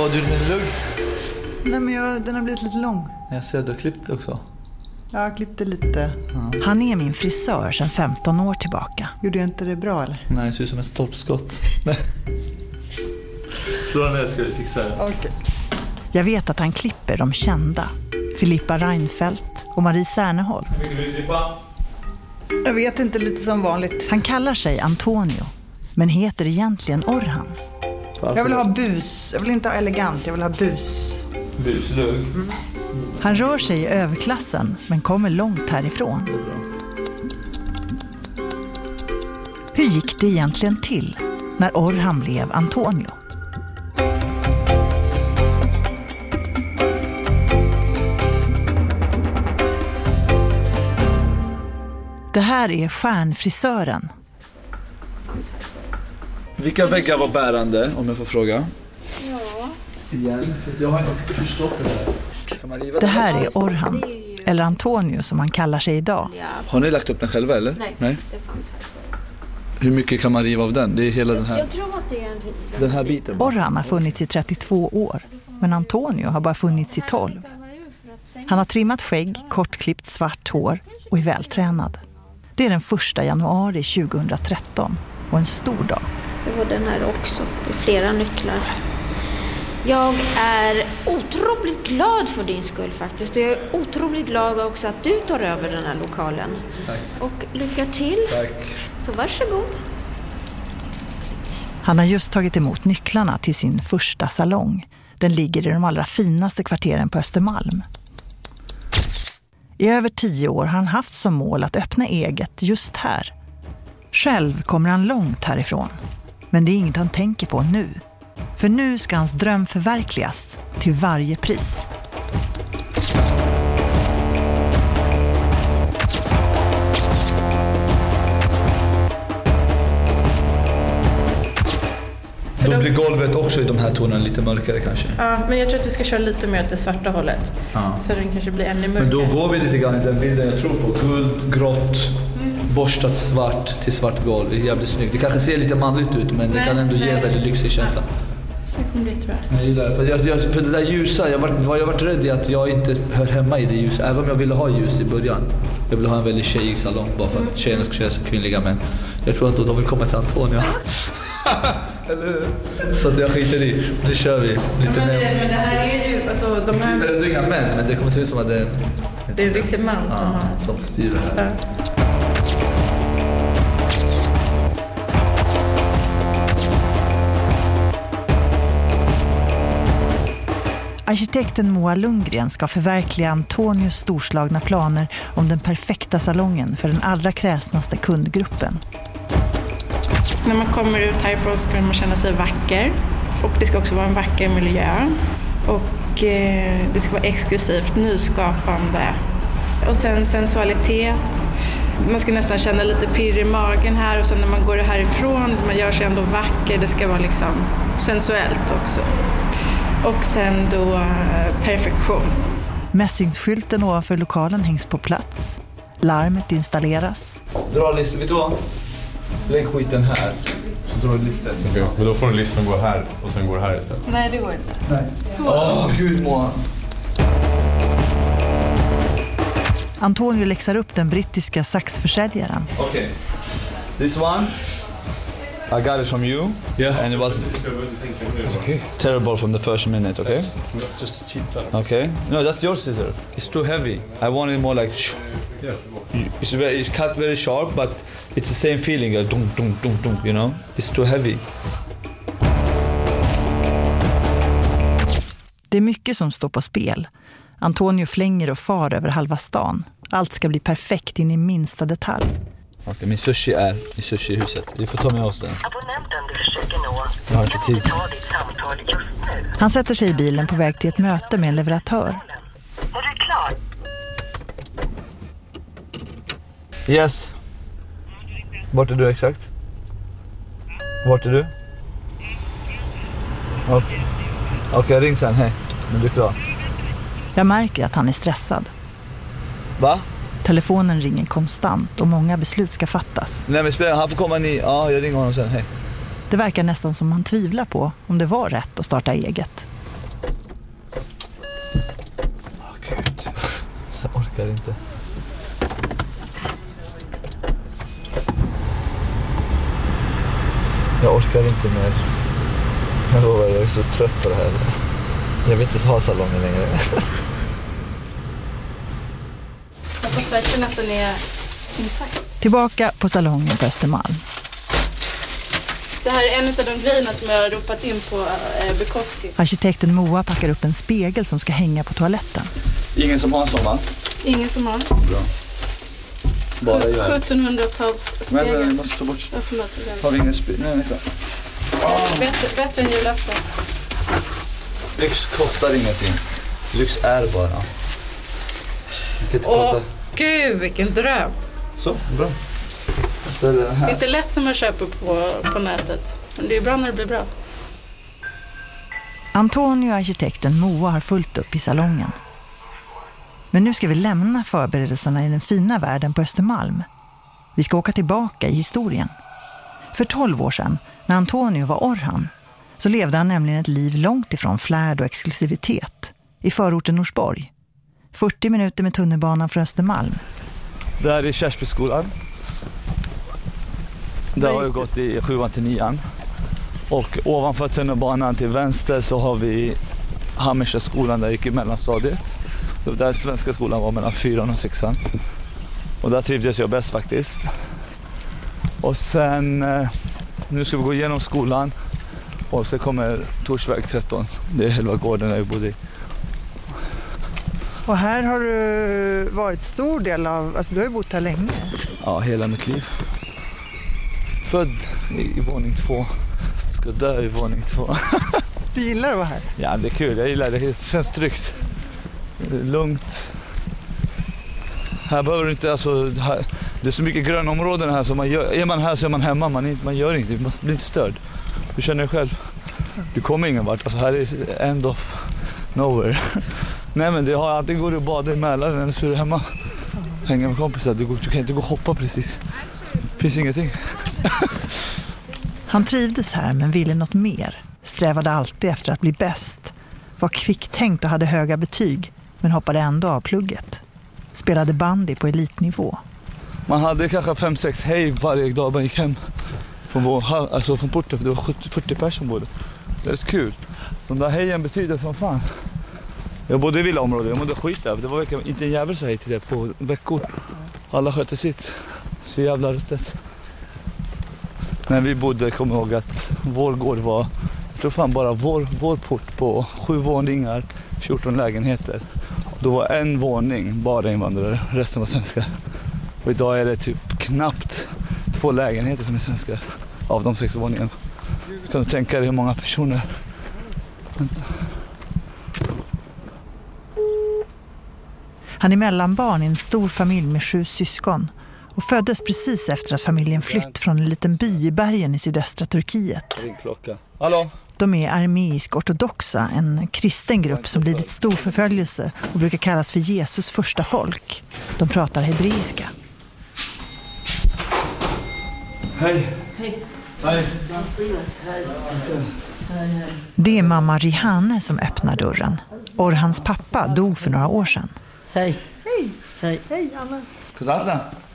Vad du med lugg? Nej, men den har blivit lite lång. Jag ser att du har klippt det också. Ja, jag klippte lite. Ja. Han är min frisör sedan 15 år tillbaka. Gjorde jag inte det bra, eller? Nej, det ser ut som en stolpskott. Slå den här, ska vi fixa det. Okej. Jag vet att han klipper de kända. Filippa Reinfeldt och Marie Serneholt. Hur mycket vill du klippa? Jag vet inte, lite som vanligt. Han kallar sig Antonio, men heter egentligen Orhan. Jag vill ha bus. Jag vill inte ha elegant, jag vill ha bus. Buslugg. Han rör sig i överklassen, men kommer långt härifrån. Hur gick det egentligen till när Orhan blev Antonio? Det här är stjärnfrisören. Vilka väggar var bärande, om jag får fråga? Ja. Igen, för jag har inte förstått det här. Det här är Orhan, eller Antonio som han kallar sig idag. Har ni lagt upp den själva, eller? Nej, det fanns här. Hur mycket kan man riva av den? Det är hela den här... Jag tror att det är Den här biten. Orhan har funnits i 32 år, men Antonio har bara funnits i 12. Han har trimmat skägg, kortklippt svart hår och är vältränad. Det är den 1 januari 2013 och en stor dag. Det var den här också. Det är flera nycklar. Jag är otroligt glad för din skull faktiskt. Jag är otroligt glad också att du tar över den här lokalen. Tack. Och lycka till. Tack. Så varsågod. Han har just tagit emot nycklarna till sin första salong. Den ligger i de allra finaste kvarteren på Östermalm. I över 10 år har han haft som mål att öppna eget just här. Själv kommer han långt härifrån. Men det är inget han tänker på nu. För nu ska hans dröm förverkligas till varje pris. Då blir golvet också i de här tonerna lite mörkare kanske. Ja, men jag tror att vi ska köra lite mer åt det svarta hållet. Ja. Så den kanske blir ännu mörkare. Men då går vi lite grann i den bilden jag tror på. Guld, grått, borstat svart till svart golv. Det är jävligt snyggt. Det kanske ser lite manligt ut, men det kan ändå ge en väldigt lyxig känsla. Det kommer bli bra. Jag gillar det. För det där ljusa, jag har varit rädd i att jag inte hör hemma i det ljus. Även om jag ville ha ljus i början. Jag ville ha en väldigt tjejig salong bara för att tjejerna ska känna sig kvinnliga. Men jag tror att de vill komma till Antonio. Eller hur? Så att jag skiter i. Nu kör vi. Lite Men det här är ju... Alltså, Det är inga män, men det kommer se ut som att det är en riktig man som styr det här. Ja. Arkitekten Moa Lundgren ska förverkliga Antonios storslagna planer om den perfekta salongen för den allra kräsnaste kundgruppen. När man kommer ut härifrån så kan man känna sig vacker. Och det ska också vara en vacker miljö. Och det ska vara exklusivt, nyskapande. Och sen sensualitet. Man ska nästan känna lite pirr i magen här. Och sen när man går härifrån, man gör sig ändå vacker. Det ska vara liksom sensuellt också. Och sen då perfektion. Mässingsskylten ovanför lokalen hängs på plats. Larmet installeras. Dra listan, vet du vad? Lägg skiten här. Så drar du listan. Okej, men då får du listan gå här och sen går här istället. Nej, det går inte. Nej. Åh, gud Moa. Antonio läxar upp den brittiska saxförsäljaren. Okay. This one I got it from you. Yeah. And it was terrible from the first minute, okay? Just cheap. Okay. No, that's your scissor. It's too heavy. I want it more like it's cut very sharp, but it's the same feeling, dunk, dunk, dunk, dunk, you know? It's too heavy. Det är mycket som står på spel. Antonio flänger och far över halva stan. Allt ska bli perfekt in i minsta detalj. Okej, min sushi är i sushihuset. Vi får ta med oss den. Abonnenten du försöker nå. Jag har inte tid. Ta ditt samtal just nu. Han sätter sig i bilen på väg till ett möte med en leverantör. Är du klar? Yes. Vart är du exakt? Vart är du? Okej, ring sen. Hej. Men du är klar. Jag märker att han är stressad. Va? Telefonen ringer konstant och många beslut ska fattas. Nej men spela, han får komma ni. Ja, jag ringer honom sen. Hej. Det verkar nästan som han tvivlar på om det var rätt att starta eget. orkar inte. Jag orkar inte mer. Jag är så trött på det här. Jag vill inte ha salongen längre. Jag hoppas verkligen att den är intakt. Tillbaka på salongen på Östermalm. Det här är en av de grejerna som jag har ropat in på Bukowski. Arkitekten Moa packar upp en spegel som ska hänga på toaletten. Ingen som har en sån, va? Ingen som har. Bra. Bara jag. 1700-talsspegel. Men jag måste ta bort. Förlåt. Har vi ingen spegel? Nej, vänta. Bättre än julafton. Lyx kostar ingenting. Lyx är bara. Åh, gud, vilken dröm. Så, bra. Så är det här. Det är inte lätt när man köper på nätet. Men det är bra när det blir bra. Antonio och arkitekten Moa har fullt upp i salongen. Men nu ska vi lämna förberedelserna i den fina världen på Östermalm. Vi ska åka tillbaka i historien. För 12 år sedan, när Antonio var Orhan, så levde han nämligen ett liv långt ifrån flärd och exklusivitet. I förorten Norsborg. 40 minuter med tunnelbanan från Östermalm. Där är Kärsbyskolan. Där har jag gått i 7:an till 9:an. Och ovanför tunnelbanan till vänster så har vi Hammersteskolan där jag gick i mellanstadiet. Det var där svenska skolan var mellan 4:an och 6:an. Och där trivdes jag bäst faktiskt. Och sen, nu ska vi gå igenom skolan. Och så kommer Torsväg 13. Det är hela gården där jag bodde i. Och här har du varit stor del av, alltså du har ju bott här länge. Ja, hela mitt liv. Född i våning 2. Ska dö i våning 2. Du gillar att vara här? Ja, det är kul. Jag gillar det. Det känns tryggt. Det är lugnt. Här behöver du inte, alltså, det är så mycket gröna områden här så är man här så är man hemma. Man gör inget, man blir inte störd. Du känner dig själv. Du kommer ingen vart. Alltså här är end of nowhere. Nej, men det har alltid går att bada i Mälaren eller så är du hemma. Hänga med kompisar. Du kan inte gå och hoppa precis. Det finns ingenting. Han trivdes här men ville något mer. Strävade alltid efter att bli bäst. Var kvicktänkt och hade höga betyg men hoppade ändå av plugget. Spelade bandy på elitnivå. Man hade kanske 5-6 hej varje dag man gick hem från porten, för det var 40 personer bodde. Det är så kul. De där hejen betyder som fan. Jag bodde i villaområdet, jag mådde skit där. Det var verkligen inte en jävel så hej till det på veckor. Alla skötte sitt. Så jävla ruttet. När vi bodde, kom jag ihåg att vår gård var, jag tror fan bara vår port på 7 våningar, 14 lägenheter. Då var en våning bara invandrare, resten var svenskar. Och idag är det typ knappt 2 lägenheter som är svenskar av de 6 våningarna. Kan du tänka dig hur många personer? Han är mellanbarn i en stor familj med 7 syskon och föddes precis efter att familjen flytt från en liten by i bergen i sydöstra Turkiet. Ringklocka. Hallå? De är armeisk-ortodoxa, en kristen grupp som lidit stor förföljelse och brukar kallas för Jesus första folk. De pratar hebreiska. Hej. Hej. Hej. Det är mamma Rihane som öppnar dörren. Orhans pappa dog för några år sedan. Hej. Hej! Hej. Hej Anna! Kuzatna.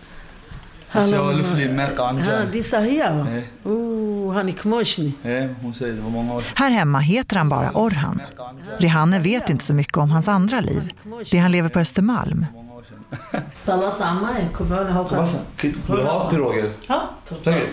دي صحيحة هانيك موشني. Hon säger det var många år. Här hemma heter han bara Orhan. Rihane vet inte så mycket om hans andra liv. Det han lever på Östermalm. سلطة عماي كبرنا هو خلاص. Vill du ha piroger? ها. Säkert.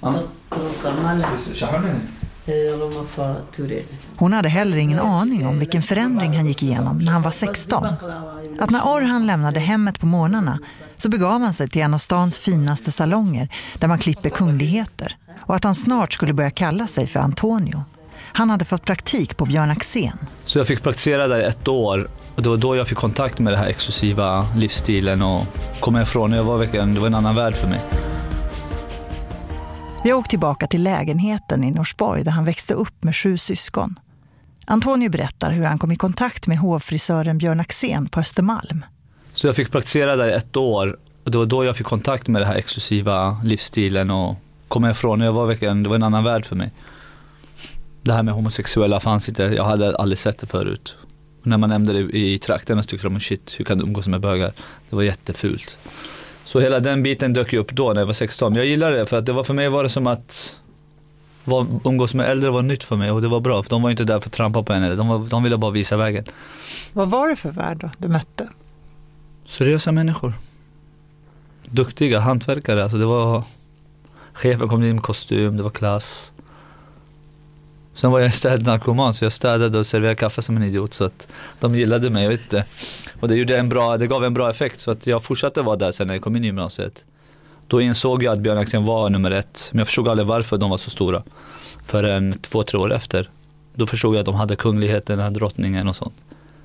Hon hade heller ingen aning om vilken förändring han gick igenom när han var 16. Att när Orhan lämnade hemmet på morgnarna så begav han sig till en av stans finaste salonger där man klipper kungligheter. Och att han snart skulle börja kalla sig för Antonio. Han hade fått praktik på Björn Axén. Så jag fick praktisera där 1 år. Och det var då jag fick kontakt med den här exklusiva livsstilen och kom ifrån. Det var en annan värld för mig. Vi har åkt tillbaka till lägenheten i Norsborg där han växte upp med 7 syskon. Antonio berättar hur han kom i kontakt med hovfrisören Björn Axén på Östermalm. Så jag fick praktisera där 1 år. Och det var då jag fick kontakt med den här exklusiva livsstilen och kom ifrån. Det var en annan värld för mig. Det här med homosexuella fanns inte. Jag hade aldrig sett det förut. Och när man nämnde det i trakterna så tyckte de, shit, hur kan du umgås med bögar? Det var jättefult. Så hela den biten dök ju upp då när jag var 16. Jag gillade det för att för mig var det som att umgås med äldre var nytt för mig och det var bra. För de var inte där för att trampa på en. De ville bara visa vägen. Vad var det för värld då du mötte? Seriösa människor. Duktiga hantverkare. Alltså det var... Chefen kom in med kostym, det var klass. Sen var jag städnarkoman så jag städade och serverade kaffe som en idiot. Så att de gillade mig, jag vet inte. Och det gav en bra effekt så att jag fortsatte vara där sen när jag kom in i gymnasiet. Då insåg jag att Björn Axén var nummer 1. Men jag förstod aldrig varför de var så stora. Förrän 2-3 år efter. Då förstod jag att de hade kungligheten, drottningen och sånt.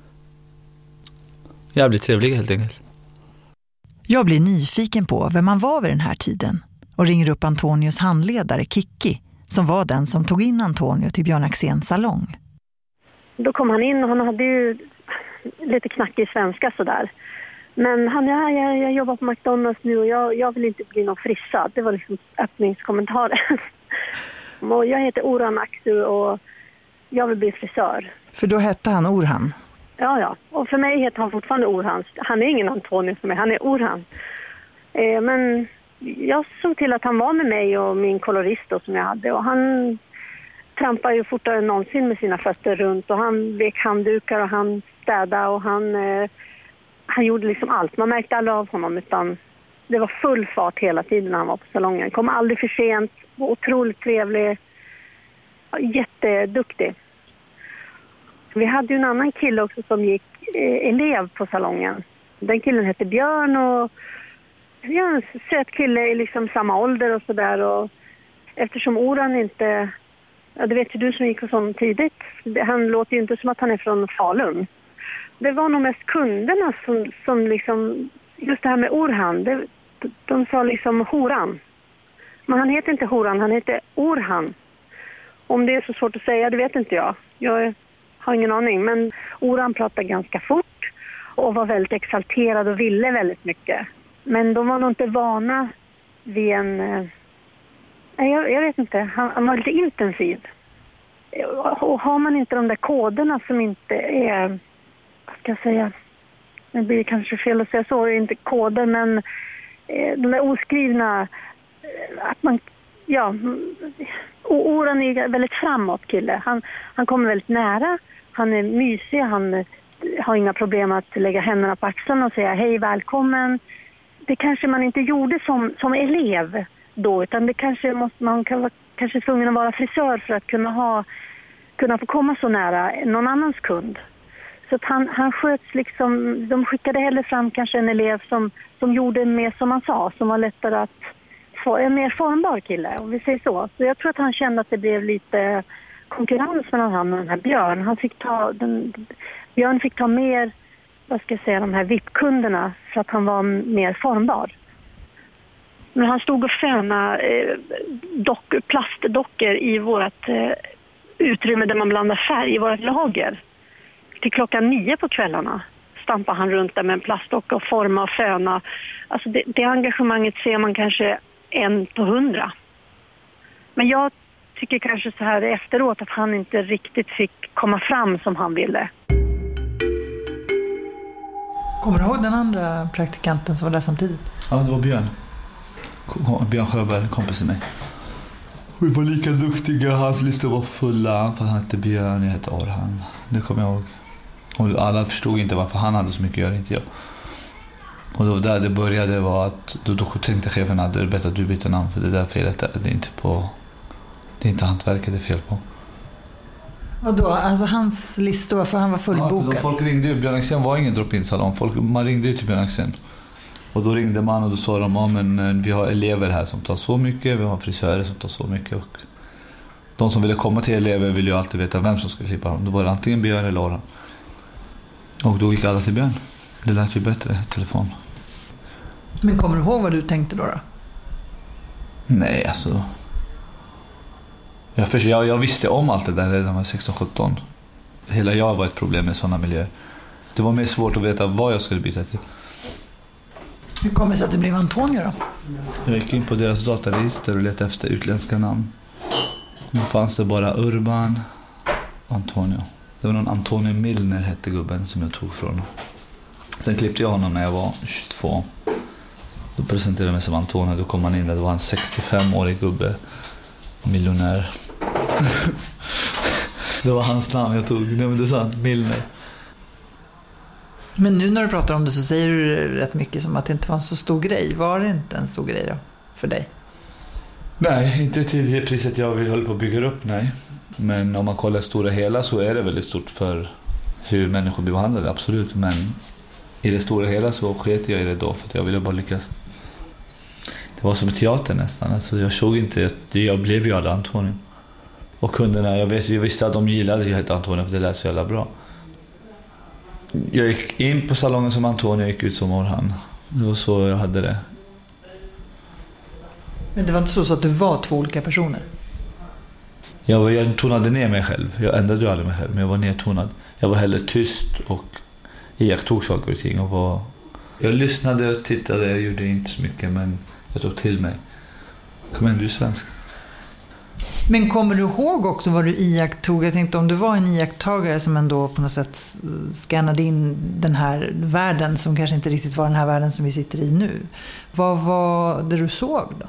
Jävligt trevliga helt enkelt. Jag blir nyfiken på vem man var vid den här tiden. Och ringer upp Antonios handledare Kiki. Som var den som tog in Antonio till Björn Axéns salong. Då kom han in och han hade ju lite knackig svenska sådär. Men jag jobbar på McDonald's nu och jag vill inte bli någon frissa. Det var liksom öppningskommentaren. Och jag heter Orhan Aksu och jag vill bli frisör. För då hette han Orhan? Ja. Och för mig heter han fortfarande Orhan. Han är ingen Antonio för mig, han är Orhan. Men jag såg till att han var med mig och min kolorist då, som jag hade. Och han trampade ju fortare än någonsin med sina fötter runt. Och han vek handdukar och han städade och han gjorde liksom allt. Man märkte aldrig av honom utan det var full fart hela tiden när han var på salongen. Kom aldrig för sent, var otroligt trevlig, jätteduktig. Vi hade ju en annan kille också som gick elev på salongen. Den killen hette Björn och jag är en söt kille i liksom samma ålder och sådär. Och eftersom Orhan inte, det vet ju du som gick hos honom tidigt, han låter ju inte som att han är från Falun. Det var nog mest kunderna som liksom, just det här med Orhan, de sa liksom Horan. Men han heter inte Horan, han heter Orhan. Om det är så svårt att säga, det vet inte jag. Jag har ingen aning, men Orhan pratade ganska fort och var väldigt exalterad och ville väldigt mycket. Men de var nog inte vana vid jag vet inte, han var lite intensiv. Och har man inte de där koderna som inte är, vad ska jag säga, det blir kanske fel att säga så, det är inte koder, men de där oskrivna, att man, Orhan är väldigt framåt kille. Han kommer väldigt nära, han är mysig, han har inga problem att lägga händerna på axlarna och säga hej, välkommen. Det kanske man inte gjorde som elev då, utan det kanske man kan vara kanske tvungen att vara frisör för att kunna få komma så nära någon annans kund. Så att han sköts liksom, de skickade hellre fram kanske en elev som gjorde mer som man sa, som var lättare att få en mer formbar kille, om vi säger så. Så jag tror att han kände att det blev lite konkurrens mellan han och den här Björn. Björn fick ta mer, vad ska jag säga, de här VIP-kunderna för att han var mer formbar. Men han stod och föna plastdockor i vårt utrymme där man blandar färg i vårt lager. Till 9:00 på kvällarna stampade han runt där med en plastdocka och forma och föna. Alltså det engagemanget ser man kanske 1 på 100. Men jag tycker kanske så här efteråt att han inte riktigt fick komma fram som han ville. Kommer du ihåg den andra praktikanten som var där samtidigt? Ja, det var Björn. Björn Sjöberg, en kompis till mig. Vi var lika duktiga, hans listor var fulla. För han hette Björn, jag hette Orhan. Det kommer jag ihåg. Och alla förstod inte varför han hade så mycket att göra, inte jag. Och då där det började var att då tänkte chefen att det är bättre att du byter namn, för det där felet där, det är inte hantverket det är fel på. Och då, alltså hans listor, för han var fullbokad. Ja, folk ringde ju, Björn Axén var ingen drop-in-salong. Man ringde ju till Björn Axén. Och då ringde man och då sa de, men vi har elever här som tar så mycket, vi har frisörer som tar så mycket. Och de som ville komma till elever ville ju alltid veta vem som skulle klippa dem. Då var det antingen Björn eller Orhan. Och då gick alla till Björn. Det lät ju bättre, telefon. Men kommer du ihåg vad du tänkte då? Nej, alltså... Jag visste om allt det där redan när jag var 16-17. Hela jag var ett problem med sådana miljöer. Det var mer svårt att veta vad jag skulle byta till. Hur kommer det sig att det blev Antonio då? Jag gick in på deras dataregister och letade efter utländska namn. Nu fanns det bara Urban Antonio. Det var någon Antonio Milner hette gubben som jag tog från. Sen klippte jag honom när jag var 22. Då presenterade jag mig som Antonio. Då kom han in där. Det var en 65-årig gubbe. Miljonär. Det var hans namn jag tog. Nej, men det är sant. Milner. Men nu när du pratar om det så säger du rätt mycket som att det inte var en så stor grej. Var det inte en stor grej då för dig? Nej, inte till det priset jag höll på att bygga upp, nej. Men om man kollar stora hela så är det väldigt stort för hur människor blir behandlade, absolut. Men i det stora hela så sket jag i det då för att jag ville bara lyckas. Det var som ett teater nästan. Alltså jag såg inte, jag blev ju aldrig Antonio. Och kunderna, jag visste att de gillade att jag hette Antonio för det lät så jävla bra. Jag gick in på salongen som Antonio och gick ut som Orhan. Det var så jag hade det. Men det var inte så att du var två olika personer? Jag tonade ner mig själv. Jag ändrade ju aldrig mig själv, men jag var nedtonad. Jag var hellre tyst och iakttog saker och ting. Jag lyssnade och tittade, jag gjorde inte så mycket, men jag tog till mig. Kom igen, du är svensk. Men kommer du ihåg också vad du iakttog? Jag tänkte om du var en iakttagare som ändå på något sätt skannade in den här världen som kanske inte riktigt var den här världen som vi sitter i nu. Vad var det du såg då?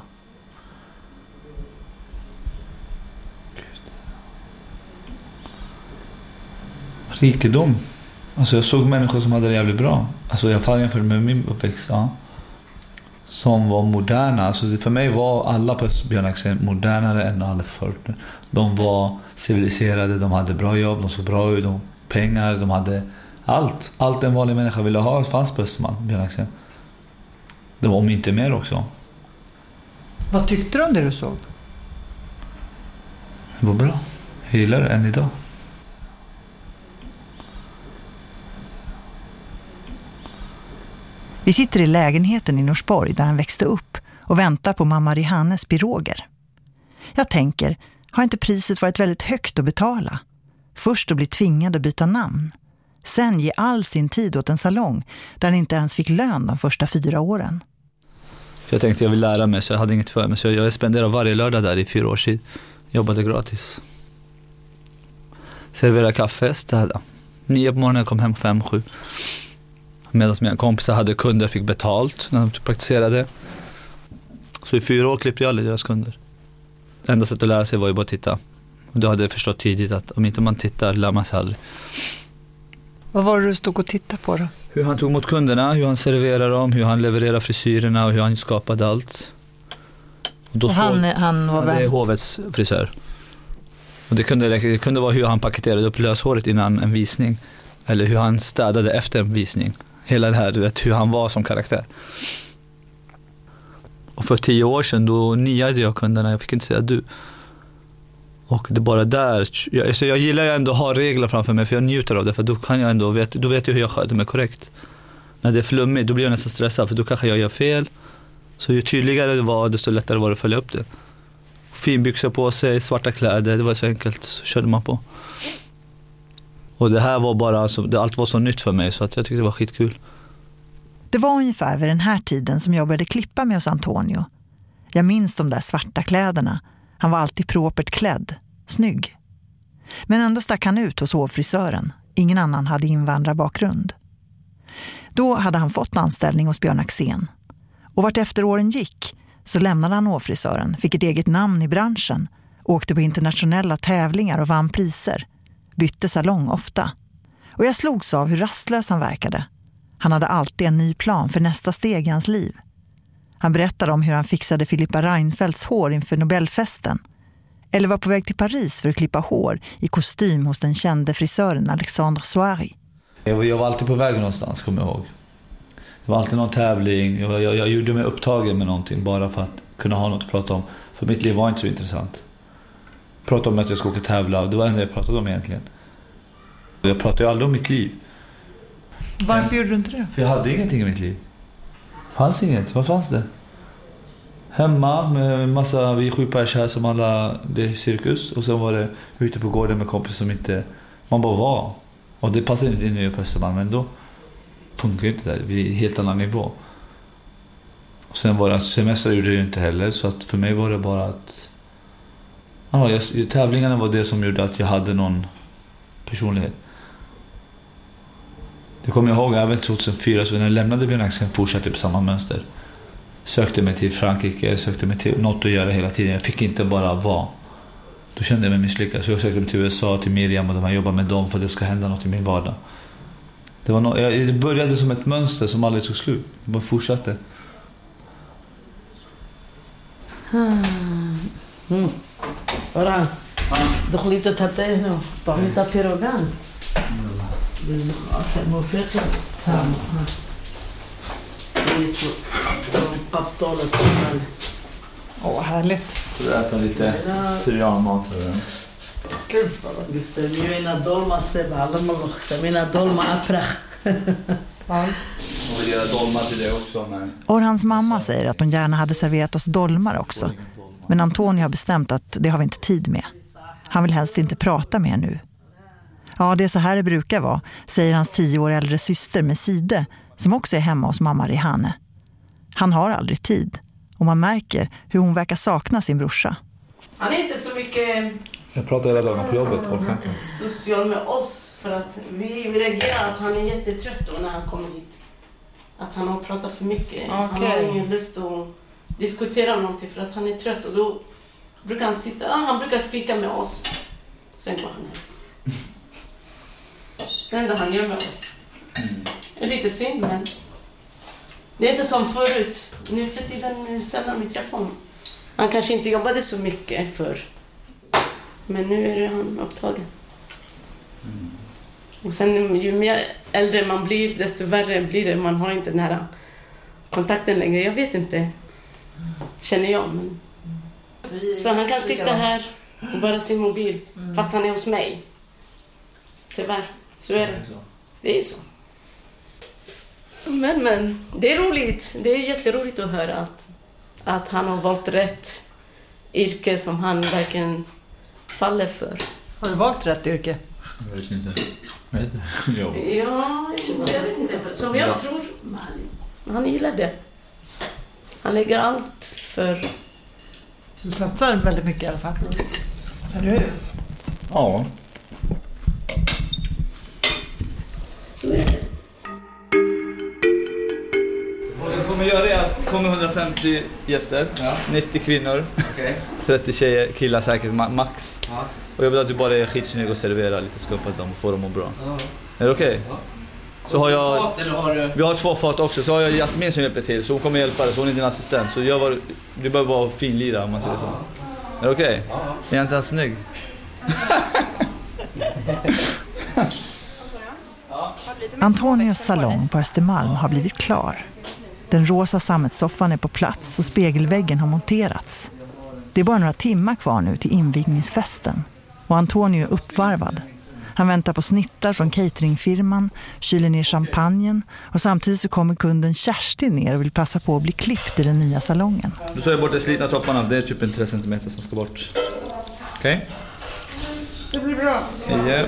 Rikedom. Alltså jag såg människor som hade det jävligt bra. Alltså i alla fall jämfört med min uppväxt, ja. Som var moderna. Alltså för mig var alla på Björn Axén modernare än alla förut. De var civiliserade, de hade bra jobb, de såg bra ut, de pengar, de hade allt. Allt en vanlig människa ville ha fanns på Östermalm, Björn Axén. Det var om inte mer också. Vad tyckte du om det du såg? Det var bra. Jag gillar det än idag. Vi sitter i lägenheten i Norsborg där han växte upp och väntar på mamma Rihannes piroger. Jag tänker, har inte priset varit väldigt högt att betala? Först att bli tvingad att byta namn. Sen ge all sin tid åt en salong där han inte ens fick lön de första 4 åren. Jag tänkte jag vill lära mig så jag hade inget för mig. Så jag spenderade varje lördag där i 4 års tid. Jobbade gratis. Serverade kaffe, städa. 9 på morgonen, jag kom hem 5-7. Medan mina kompisar hade kunder, fick betalt när de praktiserade. Så i 4 år klippte jag alla deras kunder. Enda sättet att lära sig var ju bara att titta. Och då hade jag förstått tidigt att om inte man tittar lär man sig aldrig. Vad var det du stod och tittade på då? Hur han tog mot kunderna, hur han serverade dem, hur han levererade frisyrerna och hur han skapade allt. Och då han var det är hovets frisör. Och det kunde vara hur han paketerade upp löshåret innan en visning. Eller hur han städade efter en visning. Hela det här, du vet, hur han var som karaktär. Och för 10 år sedan då niade jag kunderna, jag fick inte säga du. Och det bara där, jag gillar ju ändå att ha regler framför mig för jag njuter av det. För då kan jag ändå, då vet jag hur jag sköter mig korrekt. När det är flummigt, då blir jag nästan stressad för då kanske jag gör fel. Så ju tydligare det var, desto lättare var det att följa upp det. Finbyxor på sig, svarta kläder, det var så enkelt, så körde man på. Och det här var bara, alltså, allt var så nytt för mig så att jag tyckte det var skitkul. Det var ungefär vid den här tiden som jag började klippa med hos Antonio. Jag minns de där svarta kläderna. Han var alltid propert klädd, snygg. Men ändå stack han ut hos hovfrisören. Ingen annan hade invandrarbakgrund. Då hade han fått anställning hos Björn Axén. Och vart efter åren gick så lämnade han hovfrisören, fick ett eget namn i branschen, åkte på internationella tävlingar och vann priser. Bytte salong ofta. Och jag slogs av hur rastlös han verkade. Han hade alltid en ny plan för nästa steg i hans liv. Han berättade om hur han fixade Filippa Reinfeldts hår inför Nobelfesten. Eller var på väg till Paris för att klippa hår i kostym hos den kände frisören Alexandre Soari. Jag var alltid på väg någonstans, kommer jag ihåg. Det var alltid någon tävling. Jag gjorde mig upptagen med någonting bara för att kunna ha något att prata om. För mitt liv var inte så intressant. Prata om att jag ska åka tävla, det var det enda jag pratade om egentligen. Jag pratade ju aldrig om mitt liv. Varför gjorde du inte det? För jag hade ingenting i mitt liv. Fanns inget, vad fanns det? Hemma med massa, vi 7 pers här som alla, det är cirkus. Och sen var det ute på gården med kompisar som inte, man bara var. Och det passade inte in i Östermalm, men då funkar inte det, vi är helt annan nivå. Och sen var det att semester gjorde det ju inte heller, så att för mig var det bara att tävlingarna var det som gjorde att jag hade någon personlighet. Det kommer jag ihåg även 2004, så när jag lämnade Björn Axelsson fortsatte jag på samma mönster. Sökte mig till Frankrike, sökte mig till något att göra hela tiden. Jag fick inte bara vara. Då kände jag mig misslyckad. Så jag sökte mig till USA, till Miriam och de här, jobbar med dem för att det ska hända något i min vardag. Det började som ett mönster som aldrig tog slut. Det bara fortsatte. Ora, دخلت تحته هنا طعمتها بيروغان موفقة تمام قبطولة كمان. Åh, härligt. Du äter lite syrianmat. كيف بيسميونا dolma steba alla man سمينا dolma aprach. Och vi gör dolma till det också. Orhans mamma säger att hon gärna hade serverat oss dolmar också. Men Antonio har bestämt att det har vi inte tid med. Han vill helst inte prata mer nu. Ja, det är så här det brukar vara, säger hans 10 år äldre syster Meside, som också är hemma hos mamma Rihane. Han har aldrig tid. Och man märker hur hon verkar sakna sin brorsa. Han är inte så mycket... Jag pratar hela dagen på jobbet. Social med oss. För att vi reagerar att han är jättetrött då när han kommer hit. Att han har pratat för mycket. Okay. Han har ingen lust att diskutera någonting för att han är trött. Och då brukar han sitta... han brukar fika med oss. Sen går han ner. Det enda han gör med oss. Det är lite synd, men... Det är inte som förut. Nu för tiden är sällan vi träffar honom. Han kanske inte jobbade så mycket för. Men nu är han upptagen. Och sen ju mer äldre man blir, desto värre blir det. Man har inte den här kontakten längre. Jag vet inte. Känner jag. Men... Så han kan sitta här och bara sin mobil. Fast han är hos mig. Tyvärr. Så är det. Det är ju så. Men det är roligt. Det är jätteroligt att höra att han har valt rätt yrke som han verkligen faller för. Har du valt rätt yrke? Jag vet inte. Ja, jag vet inte. Som jag tror, han gillar det. Han lägger allt för... Du satsar väldigt mycket i alla fall. Eller hur? Ja. Så är det. Vad jag kommer göra är att det kommer 150 gäster, 90 kvinnor, 30 tjejer, killar säkert max. Ja. Och jag vill att du bara är skitsnygg och serverar lite skupp åt dem och får dem att må bra. Ja. Är det okej? Ja. Så har jag... Vi har 2 fat också, så har jag Jasmin som hjälper till, så hon kommer hjälpa dig, så hon är din assistent. Så du behöver vara finlira om man säger så. Är det okej? Ja. Är jag inte ens snygg? Antonios salong på Östermalm har blivit klar. Den rosa sammetssoffan är på plats och spegelväggen har monterats. Det är bara några timmar kvar nu till invigningsfesten. Och Antonio är uppvarvad. Han väntar på snittar från cateringfirman, kyler ner champagnen och samtidigt så kommer kunden Kerstin ner och vill passa på att bli klippt i den nya salongen. Nu tar jag bort de slitna topparna, det är typ en 3 centimeter som ska bort. Okej? Det blir bra. Ja.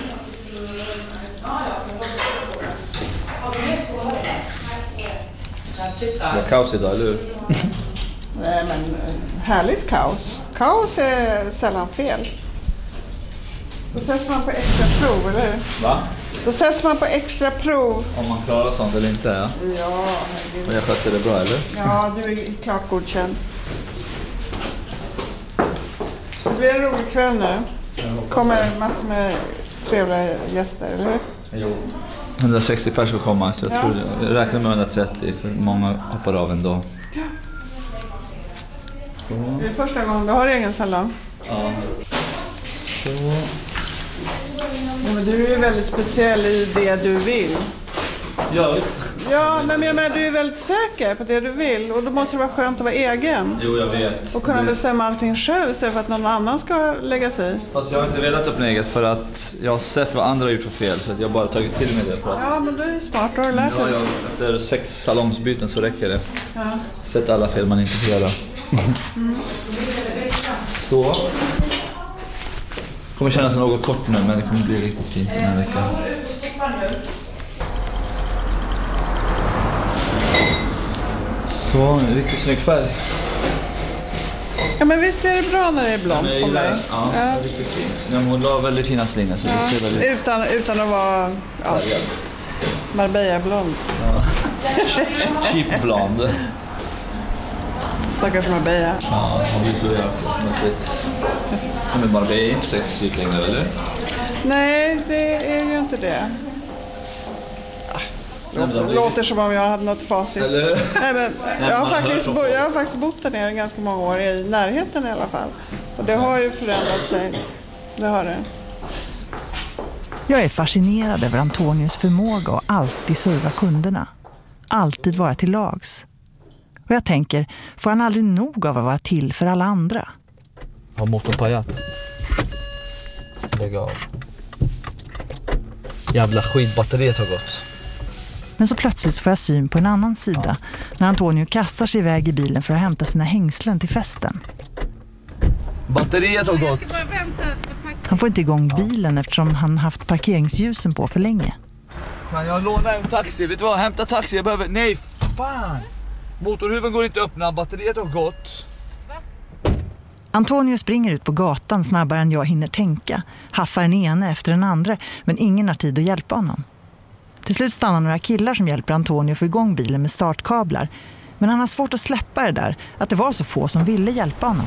Det är kaos idag, eller hur? Nej, men härligt kaos. Kaos är sällan fel. Då sätts man på extra prov, eller hur? Va? Då sätts man på extra prov. Om man klarar sånt eller inte, ja. Ja. Och jag skötte det bra, eller? Ja, du är klart godkänd. Det blir en rolig kväll nu. Kommer massor med trevliga gäster, eller hur? Jo. 160 personer kommer, så jag räknar med 130, för många hoppar av ändå. Ja. Det är första gången du har egen salong. Ja. Så. Ja, men du är väldigt speciell i det du vill. Ja. Ja, men du är väldigt säker på det du vill. Och då måste det vara skönt att vara egen. Jo, jag vet. Och kunna bestämma allting själv istället för att någon annan ska lägga sig i. Fast jag har inte velat öppna eget för att jag har sett vad andra har gjort för fel. Så att jag har bara tagit till mig det. För att... Ja, men då är det smart. Då har du lärt dig. Ja, efter 6 salongsbyten så räcker det. Ja. Sett alla fel man inte får göra. Så. Det kommer kännas något kort nu, men det kommer bli riktigt fint den här veckan. Så, en riktigt snygg färg. Ja, men visst är det bra när det är blont på mig. Ja, det är riktigt fint. Hon la väldigt fina slingor så det ser väldigt... Utan att vara Marbella-blond. Ja. Cheap blond. Stackars Marbella. Ja, hon blir så jävla smutsigt. Men Marbella är inte sexigt längre, eller? Nej, det är ju inte det. Låter som om jag hade något facit. Eller? Nej, men jag har faktiskt bott där nere ganska många år, i närheten i alla fall. Och det har ju förändrat sig. Det har det. Jag är fascinerad över Antonius förmåga att alltid serva kunderna. Alltid vara till lags. Och jag tänker, får han aldrig nog av att vara till för alla andra? Har motorn pajat. Lägg av. Jävla skitbatteriet har gått. Men så plötsligt får jag syn på en annan sida när Antonio kastar sig iväg i bilen för att hämta sina hängslen till festen. Batteriet har gått. Han får inte igång bilen eftersom han haft parkeringsljusen på för länge. Men jag lånar en taxi. Vet du vad? Hämta taxi. Jag behöver... Nej, fan! Motorhuven går inte att öppna. Batteriet har gått. Antonio springer ut på gatan snabbare än jag hinner tänka. Haffar den ene efter den andra, men ingen har tid att hjälpa honom. Till slut stannar några killar som hjälper Antonio få igång bilen med startkablar. Men han har svårt att släppa det där, att det var så få som ville hjälpa honom.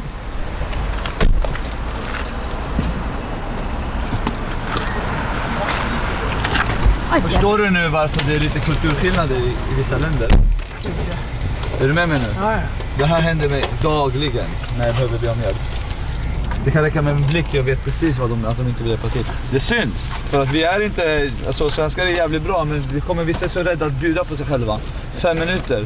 Förstår du nu varför det är lite kulturskillnader i vissa länder? Är du med mig nu? Ja. Det här händer mig dagligen när jag behöver be om hjälp. Det kan räcka med en blick, jag vet precis vad att de inte vill hjälpa till. Det är synd, för att vi är inte... Alltså svenskar är jävligt bra, men vi kommer vissa så rädda att bjuda på sig själva. 5 minuter.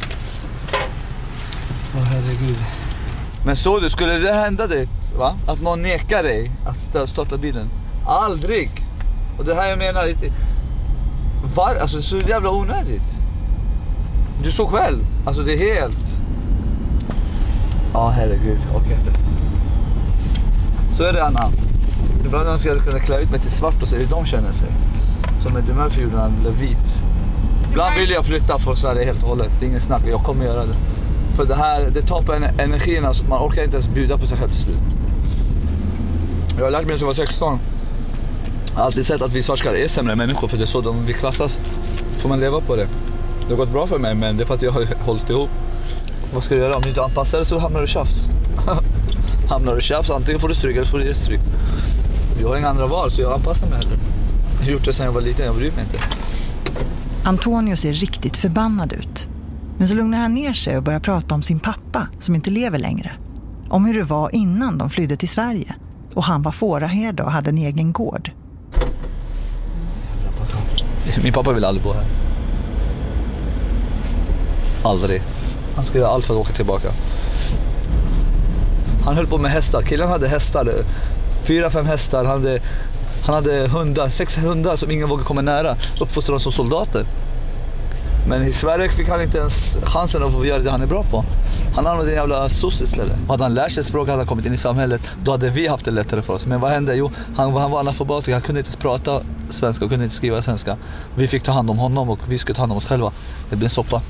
Åh herregud. Men så du, skulle det hända dig, va? Att någon nekar dig att starta bilen? Aldrig! Och det här jag menar... Alltså det är så jävla onödigt. Du såg själv. Alltså det är helt... Ja, herregud. Okej. Så är det Anna. Ibland önskar jag kunna klä ut mig till svart och se hur de känner sig. Som Eddie Murphy gjorde när han blev vit. Ibland vill jag flytta från Sverige helt och hållet. Det är ingen snack. Jag kommer göra det. För det tar på energin så att man orkar inte ens bjuda på sig själv till slut. Jag har lärt mig som var 16. Jag har alltid sett att vi svarskar är sämre människor, för det är så vi klassas. Får man leva på det. Det har gått bra för mig, men det är för att jag har hållit ihop. Vad ska du göra? Om du inte anpassar dig så hamnar du tjafs. Hamnar du tjafs, antingen får du stryk eller så får du ge stryk. Jag har inga andra val, så jag anpassar mig heller. Jag har gjort det sedan jag var liten, jag bryr mig inte. Antonio ser riktigt förbannad ut. Men så lugnar han ner sig och börjar prata om sin pappa som inte lever längre. Om hur det var innan de flydde till Sverige. Och han var fåraherde och hade en egen gård. Min pappa vill aldrig bo här. Aldrig. Han skulle göra allt för att åka tillbaka. Han höll på med hästar. Killen hade hästar. 4-5 hästar. Han hade hundar. 6 hundar som ingen vågade komma nära. Uppfostrade som soldater. Men i Sverige fick han inte ens chansen att få göra det han är bra på. Han använde en jävla soss istället. Hade han lärt sig språk, hade han kommit in i samhället, då hade vi haft det lättare för oss. Men vad hände? Jo, han var analfabetisk. Han kunde inte prata svenska och kunde inte skriva svenska. Vi fick ta hand om honom och vi skulle ta hand om oss själva. Det blev en soppa.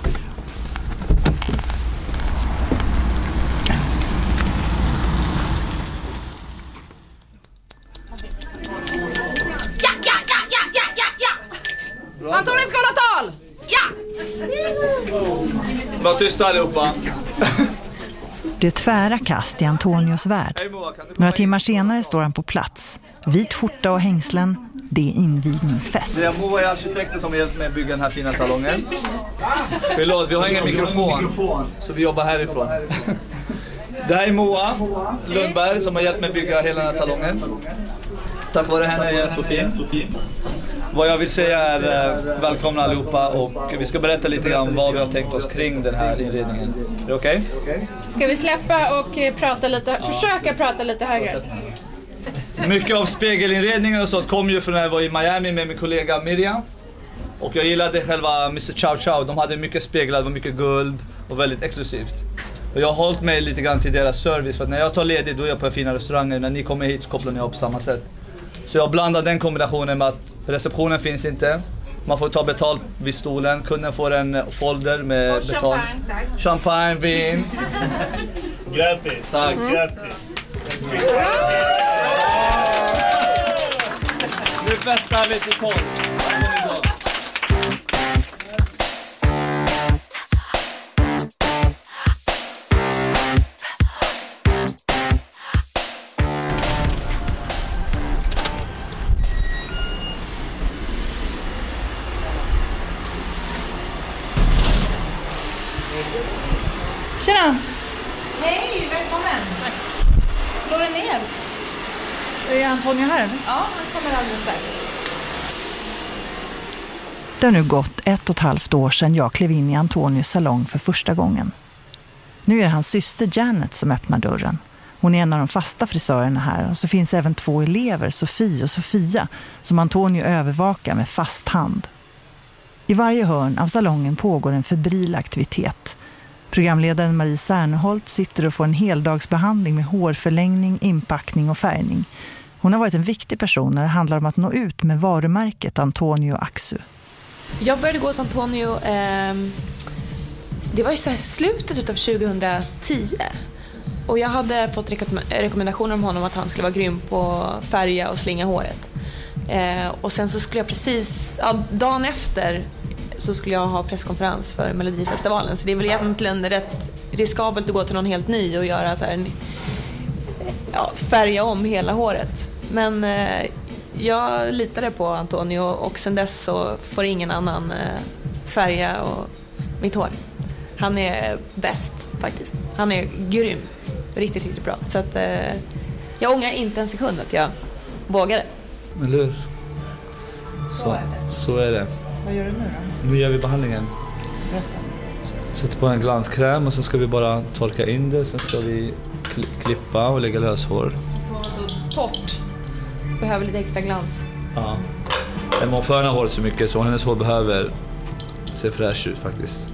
Antonio ska hålla tal! Ja! Var tysta allihopa. Det är tvära kast i Antonios värld. Några timmar senare står han på plats. Vit skjorta och hängslen. Det är invigningsfest. Det är Moa, arkitekten, som har hjälpt mig att bygga den här fina salongen. Förlåt, vi har ingen mikrofon, så vi jobbar härifrån. Det här är Moa Lundberg som har hjälpt mig att bygga hela den här salongen. Tack vare henne är jag så fin. Vad jag vill säga är välkomna allihopa, och vi ska berätta lite grann vad vi har tänkt oss kring den här inredningen. Är det okej? Ska vi släppa och prata lite, försöka prata lite högre? Mycket av spegelinredningen och sånt kom ju från när jag var i Miami med min kollega Miriam. Och jag gillade själva Mr. Chow Chow. De hade mycket speglar, det var mycket guld och väldigt exklusivt. Och jag har hållit mig lite grann till deras service, för att när jag tar ledigt då är jag på fina restauranger. När ni kommer hit så kopplar ni upp på samma sätt. Så jag blandar den kombinationen med att receptionen finns inte. Man får ta betalt vid stolen. Kunden får en folder med betalt. Champagne, vin. Grattis! Tack! Grattis! Nu festar vi till 12. Tjena! Hej, välkommen! Tack. Slå dig ner. Är Antonio här eller? Ja, han kommer alldeles strax. Det har nu gått 1,5 år sedan jag klev in i Antonios salong för första gången. Nu är det hans syster Janet som öppnar dörren. Hon är en av de fasta frisörerna här och så finns även 2 elever, Sofie och Sofia, som Antonio övervakar med fast hand. I varje hörn av salongen pågår en febril aktivitet. Programledaren Marie Serneholt sitter och får en heldagsbehandling med hårförlängning, inpackning och färgning. Hon har varit en viktig person när det handlar om att nå ut med varumärket Antonio Axu. Jag började gå hos Antonio, det var ju så här slutet av 2010. Och jag hade fått rekommendationer om honom att han skulle vara grym på färga och slinga håret. Och sen så skulle jag dagen efter så skulle jag ha presskonferens för Melodifestivalen. Så det är väl egentligen rätt riskabelt att gå till någon helt ny och göra så här färga om hela håret. Men jag litade på Antonio och sen dess så får ingen annan färga och mitt hår. Han är bäst faktiskt. Han är grym. Riktigt, riktigt bra. Så att jag ångrar inte en sekund att jag vågade. Eller hur? Så är det. Vad gör du nu då? Nu gör vi behandlingen. Sätter på en glanskräm och så ska vi bara torka in det. Sen ska vi klippa och lägga löshår. Så torrt. Så behöver lite extra glans. Ja. Emma förna håret så mycket så hennes hår behöver se fräsch ut faktiskt.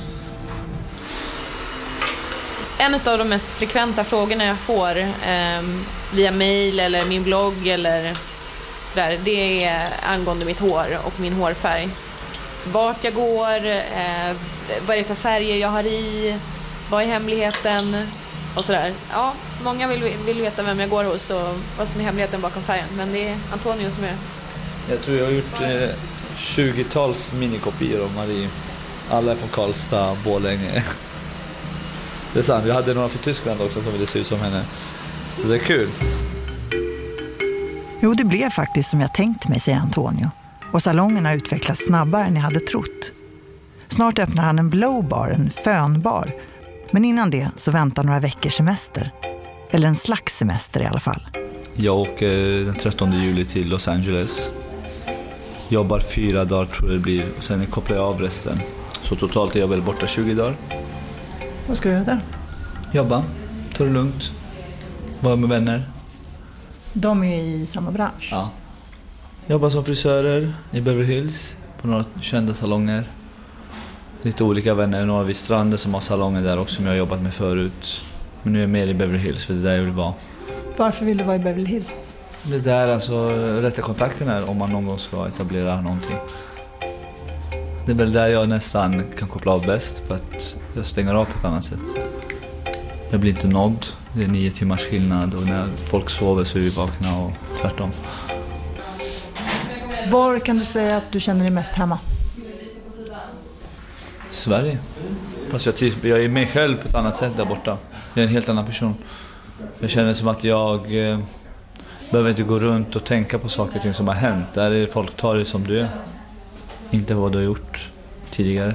En av de mest frekventa frågorna jag får via mail eller min blogg eller sådär, det är angående mitt hår och min hårfärg. Vart jag går, vad är det för färger jag har i, vad är hemligheten och sådär. Ja, många vill veta vem jag går hos och vad som är hemligheten bakom färgen, men det är Antonio som är. Jag tror jag har gjort 20-tals minikopior av Marie. Alla är från Karlstad, Borlänge. Det är sant, vi hade några för Tyskland också som ville se ut som henne. Så det är kul. Jo, det blev faktiskt som jag tänkt mig, säger Antonio. Och salongen har utvecklats snabbare än jag hade trott. Snart öppnar han en blowbar, en fönbar. Men innan det så väntar några veckors semester. Eller en slags semester i alla fall. Jag åker den 13 juli till Los Angeles. Jobbar 4 dagar tror jag det blir. Och sen kopplar jag av resten. Så totalt är jag väl borta 20 dagar. Vad ska du göra där? Jobba, ta det lugnt. Vara med vänner. De är i samma bransch? Ja. Jobbar som frisörer i Beverly Hills. På några kända salonger. Lite olika vänner. Några vid stranden som har salonger där också som jag har jobbat med förut. Men nu är jag mer i Beverly Hills för det är där jag vill vara. Varför vill du vara i Beverly Hills? Det där alltså rätta kontakten är om man någon gång ska etablera någonting. Det är väl där jag nästan kan koppla av bäst för att jag stänger av på ett annat sätt. Jag blir inte nådd. Det är 9 timmars skillnad och när folk sover så är vi vakna och tvärtom. Var kan du säga att du känner dig mest hemma? Sverige. Fast jag är mig själv på ett annat sätt där borta. Jag är en helt annan person. Jag känner som att jag behöver inte gå runt och tänka på saker och ting som har hänt. Där är folk tar det som du är. Inte vad du har gjort tidigare.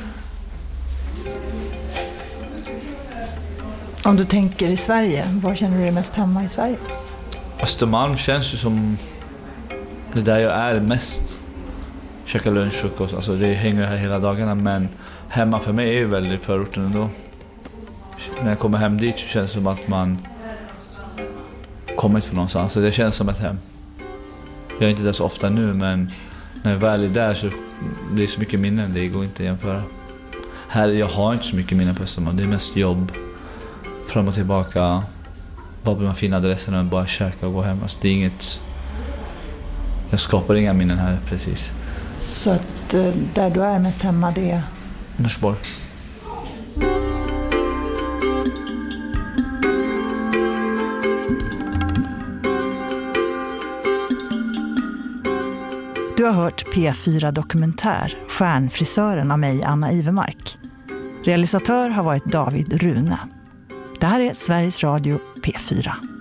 Om du tänker i Sverige, var känner du dig mest hemma i Sverige? Östermalm känns ju som det där jag är mest. Käka lunch och alltså det hänger här hela dagarna, men hemma för mig är ju väldigt förorten ändå. När jag kommer hem dit så känns det som att man kommit från någonstans. Så det känns som ett hem. Jag är inte där så ofta nu, men när jag väl är där så blir det så mycket minnen. Det går inte att jämföra. Här jag har inte så mycket minnen på Östermalm. Det är mest jobb. Fram och tillbaka. Var blir man fina adresserna och bara käka och gå hem. Alltså det är inget... Jag skapar inga minnen här precis. Så att där du är mest hemma det är? Norsborg. Du har hört P4 Dokumentär, Stjärnfrisören av mig, Anna Ivermark. Realisatör har varit David Rune. Det här är Sveriges Radio P4.